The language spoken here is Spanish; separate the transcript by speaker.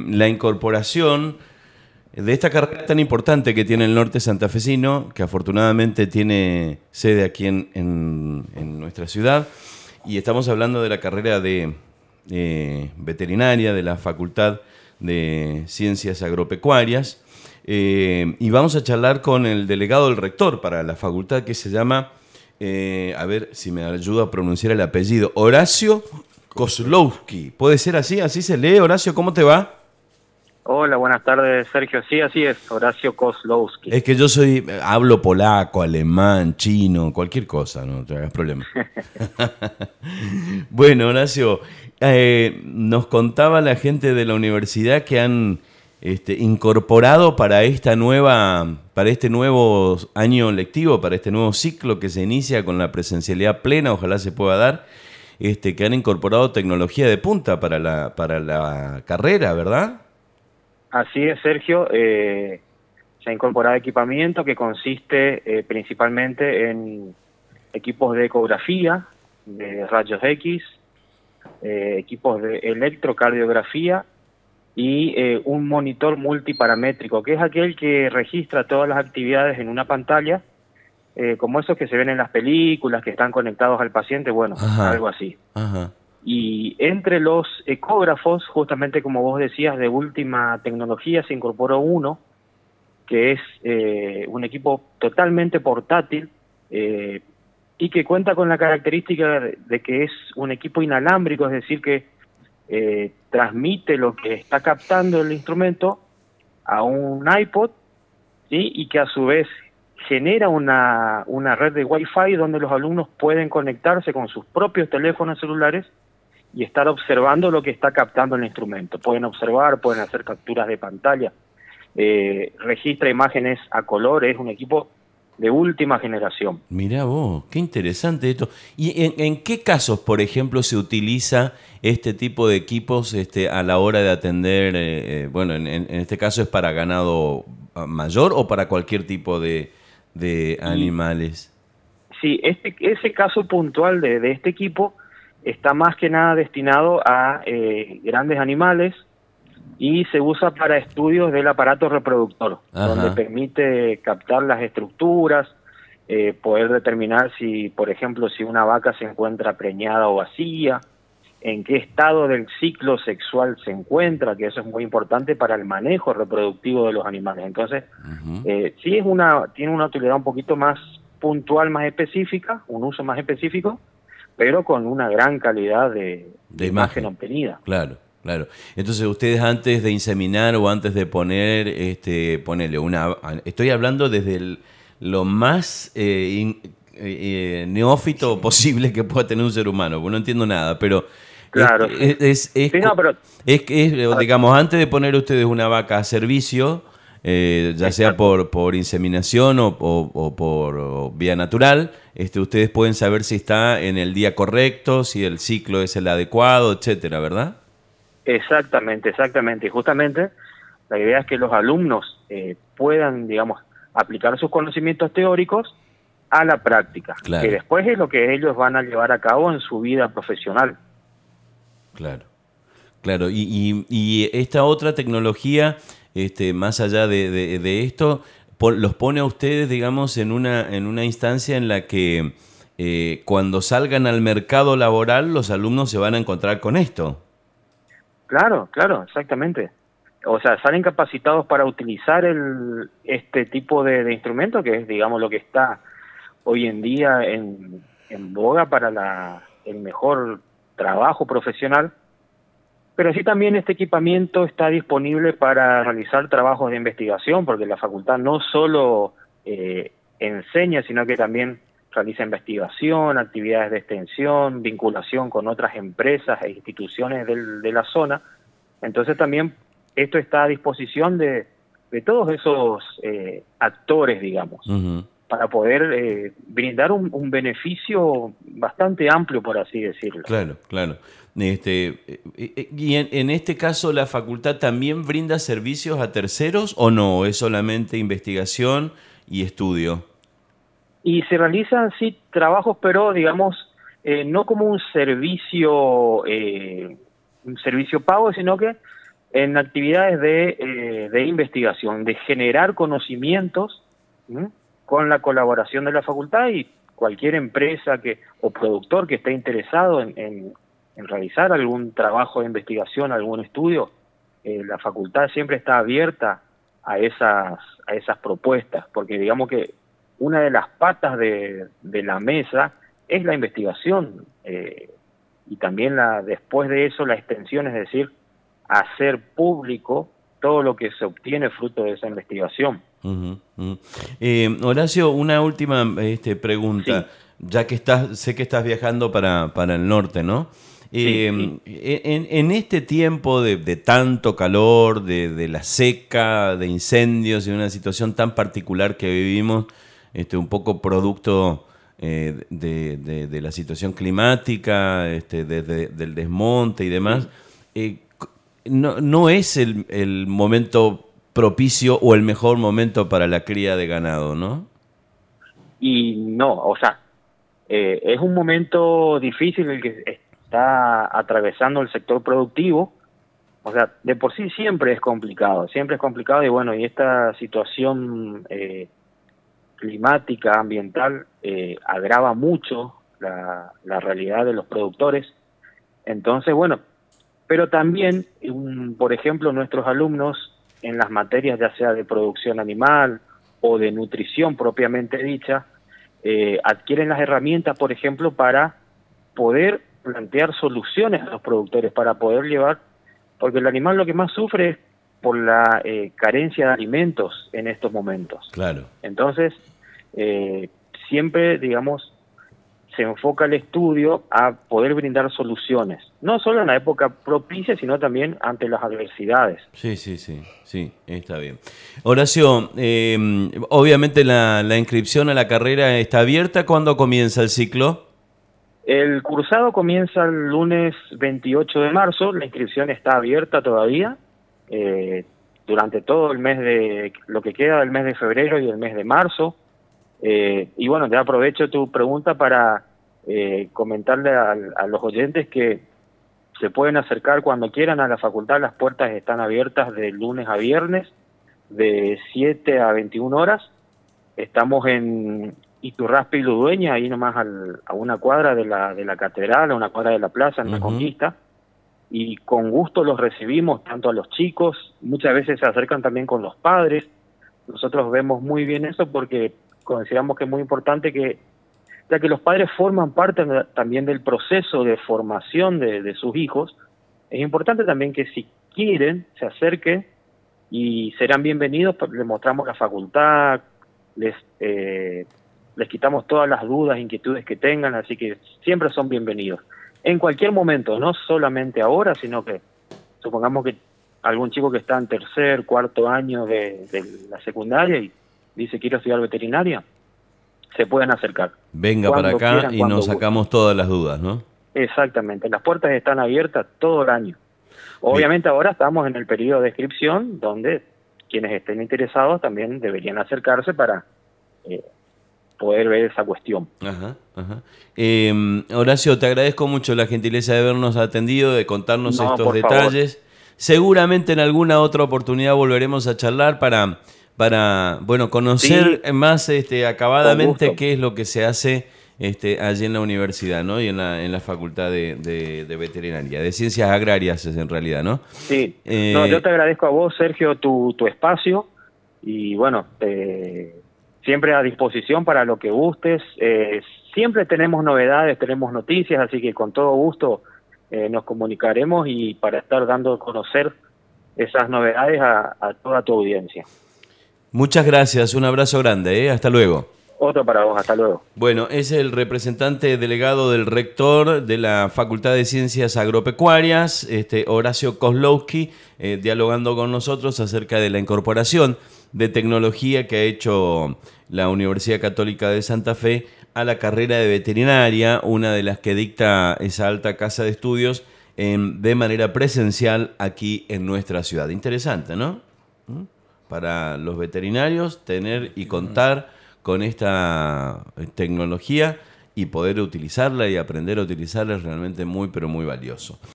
Speaker 1: la incorporación de esta carrera tan importante que tiene el norte santafesino, que afortunadamente tiene sede aquí en nuestra ciudad, y estamos hablando de la carrera de veterinaria de la Facultad de Ciencias Agropecuarias, y vamos a charlar con el delegado del rector para la facultad, que se llama, a ver si me ayuda a pronunciar el apellido, Horacio Kozlowski. ¿Puede ser así? ¿Así se lee? Horacio, ¿cómo te va?
Speaker 2: Hola, buenas tardes, Sergio. Sí, así es, Horacio Kozlowski.
Speaker 1: Es que yo hablo polaco, alemán, chino, cualquier cosa, no te hagas problema. Bueno, Horacio, nos contaba la gente de la universidad que han incorporado para este nuevo año lectivo, para este nuevo ciclo que se inicia con la presencialidad plena, ojalá se pueda dar, que han incorporado tecnología de punta para la carrera, ¿verdad?
Speaker 2: Así es, Sergio. Se ha incorporado equipamiento que consiste principalmente en equipos de ecografía, de rayos X, equipos de electrocardiografía y un monitor multiparamétrico, que es aquel que registra todas las actividades en una pantalla, como esos que se ven en las películas, que están conectados al paciente, bueno,
Speaker 1: Ajá.
Speaker 2: algo así.
Speaker 1: Ajá.
Speaker 2: Y entre los ecógrafos, justamente como vos decías, de última tecnología, se incorporó uno, que es un equipo totalmente portátil y que cuenta con la característica de que es un equipo inalámbrico, es decir, que transmite lo que está captando el instrumento a un iPod, ¿sí? Y que a su vez genera una red de Wi-Fi donde los alumnos pueden conectarse con sus propios teléfonos celulares y estar observando lo que está captando el instrumento. Pueden observar, pueden hacer capturas de pantalla, registra imágenes a color, es un equipo de última generación.
Speaker 1: Mirá vos, qué interesante esto. ¿Y en qué casos, por ejemplo, se utiliza este tipo de equipos a la hora de atender, bueno, en este caso es para ganado mayor o para cualquier tipo de animales?
Speaker 2: Sí, ese caso puntual de este equipo está más que nada destinado a grandes animales y se usa para estudios del aparato reproductor,
Speaker 1: Ajá.
Speaker 2: donde permite captar las estructuras, poder determinar si, por ejemplo, si una vaca se encuentra preñada o vacía, en qué estado del ciclo sexual se encuentra, que eso es muy importante para el manejo reproductivo de los animales. Entonces, sí tiene una utilidad un poquito más puntual, más específica, un uso más específico, pero con una gran calidad de imagen obtenida.
Speaker 1: Claro, claro. Entonces, ustedes antes de inseminar o antes de poner, estoy hablando desde lo más neófito posible que pueda tener un ser humano, porque no entiendo nada, pero
Speaker 2: claro,
Speaker 1: digamos, antes de poner ustedes una vaca a servicio, ya sea por inseminación o por vía natural, ustedes pueden saber si está en el día correcto, si el ciclo es el adecuado, etcétera, ¿verdad?
Speaker 2: Exactamente. Y justamente la idea es que los alumnos puedan, digamos, aplicar sus conocimientos teóricos a la práctica,
Speaker 1: Claro.
Speaker 2: Que después es lo que ellos van a llevar a cabo en su vida profesional.
Speaker 1: Claro. Y esta otra tecnología, más allá de esto, los pone a ustedes, digamos, en una instancia en la que cuando salgan al mercado laboral, los alumnos se van a encontrar con esto.
Speaker 2: Claro, exactamente. O sea, salen capacitados para utilizar este tipo de instrumento, que es, digamos, lo que está hoy en día en boga para el mejor trabajo profesional. Pero sí, también este equipamiento está disponible para realizar trabajos de investigación, porque la facultad no solo enseña, sino que también realiza investigación, actividades de extensión, vinculación con otras empresas e instituciones de la zona. Entonces también esto está a disposición de todos esos actores, digamos, para poder brindar un beneficio bastante amplio, por así decirlo.
Speaker 1: Claro. Y en este caso, ¿la facultad también brinda servicios a terceros o no? ¿Es solamente investigación y estudio?
Speaker 2: Y se realizan, sí, trabajos, pero digamos, no como un servicio pago, sino que en actividades de investigación, de generar conocimientos, ¿m? Con la colaboración de la facultad y cualquier empresa o productor que esté interesado en realizar algún trabajo de investigación, algún estudio, la facultad siempre está abierta a esas propuestas, porque digamos que una de las patas de la mesa es la investigación, y también después de eso la extensión, es decir, hacer público todo lo que se obtiene fruto de esa investigación.
Speaker 1: Ujú, ujú. Horacio, una última pregunta,
Speaker 2: Sí,
Speaker 1: ya que sé que estás viajando para el norte, ¿no?
Speaker 2: sí, sí.
Speaker 1: En este tiempo de tanto calor, de la seca, de incendios y una situación tan particular que vivimos, un poco producto de la situación climática, del desmonte y demás,
Speaker 2: Sí.
Speaker 1: no es el momento propicio o el mejor momento para la cría de ganado, ¿no?
Speaker 2: Y no, o sea, es un momento difícil el que está atravesando el sector productivo. O sea, de por sí siempre es complicado y bueno, y esta situación climática, ambiental, agrava mucho la realidad de los productores. Entonces, bueno, pero también, por ejemplo, nuestros alumnos en las materias ya sea de producción animal o de nutrición propiamente dicha, adquieren las herramientas, por ejemplo, para poder plantear soluciones a los productores, para poder llevar, porque el animal lo que más sufre es por la carencia de alimentos en estos momentos.
Speaker 1: Claro.
Speaker 2: Entonces, eh, siempre, digamos, se enfoca el estudio a poder brindar soluciones, no solo en la época propicia, sino también ante las adversidades.
Speaker 1: Sí, sí, está bien. Horacio, obviamente la inscripción a la carrera está abierta. ¿Cuándo comienza el ciclo?
Speaker 2: El cursado comienza el lunes 28 de marzo, la inscripción está abierta todavía, eh, durante todo el mes lo que queda del mes de febrero y el mes de marzo. Y bueno, ya aprovecho tu pregunta para comentarle a los oyentes que se pueden acercar cuando quieran a la facultad. Las puertas están abiertas de lunes a viernes, de 7 a 21 horas. Estamos en Iturraspe y Ludueña, ahí nomás a una cuadra de la catedral, a una cuadra de la plaza, en
Speaker 1: Ujú.
Speaker 2: Reconquista. Y con gusto los recibimos, tanto a los chicos, muchas veces se acercan también con los padres. Nosotros vemos muy bien eso porque consideramos que es muy importante que, ya que los padres forman parte también del proceso de formación de sus hijos, es importante también que si quieren se acerquen y serán bienvenidos, les mostramos la facultad, les, eh, les quitamos todas las dudas, inquietudes que tengan, así que siempre son bienvenidos. En cualquier momento, no solamente ahora, sino que supongamos que algún chico que está en tercer, cuarto año de la secundaria y dice quiero estudiar veterinaria, se pueden acercar
Speaker 1: Venga para
Speaker 2: cuando
Speaker 1: acá
Speaker 2: quieran,
Speaker 1: y
Speaker 2: cuando
Speaker 1: nos
Speaker 2: gusten.
Speaker 1: sacamos todas las dudas, ¿no?
Speaker 2: Exactamente, las puertas están abiertas todo el año.
Speaker 1: Bien.
Speaker 2: Obviamente ahora estamos en el periodo de inscripción donde quienes estén interesados también deberían acercarse para eh, poder ver esa cuestión.
Speaker 1: Ajá, ajá. Horacio, te agradezco mucho la gentileza de habernos atendido, de contarnos
Speaker 2: No,
Speaker 1: estos
Speaker 2: por favor.
Speaker 1: detalles. Seguramente en alguna otra oportunidad volveremos a charlar para bueno, conocer
Speaker 2: Sí,
Speaker 1: más
Speaker 2: con
Speaker 1: acabadamente
Speaker 2: gusto.
Speaker 1: qué es lo que se hace allí en la universidad, ¿no? Y en la facultad de veterinaria, de ciencias agrarias es en realidad, ¿no?
Speaker 2: Sí. No, yo
Speaker 1: Eh,
Speaker 2: te agradezco a vos, Sergio, tu espacio y bueno, siempre a disposición para lo que gustes. Siempre tenemos novedades, tenemos noticias, así que con todo gusto nos comunicaremos y para estar dando a conocer esas novedades a toda tu audiencia.
Speaker 1: Muchas gracias, un abrazo grande, ¿eh? Hasta luego.
Speaker 2: Otro para vos, hasta luego.
Speaker 1: Bueno, es el representante delegado del rector de la Facultad de Ciencias Agropecuarias, Horacio Kozlowski, dialogando con nosotros acerca de la incorporación de tecnología que ha hecho la Universidad Católica de Santa Fe a la carrera de veterinaria, una de las que dicta esa alta casa de estudios de manera presencial aquí en nuestra ciudad. Interesante, ¿no? Para los veterinarios tener y contar con esta tecnología y poder utilizarla y aprender a utilizarla es realmente muy, pero muy valioso.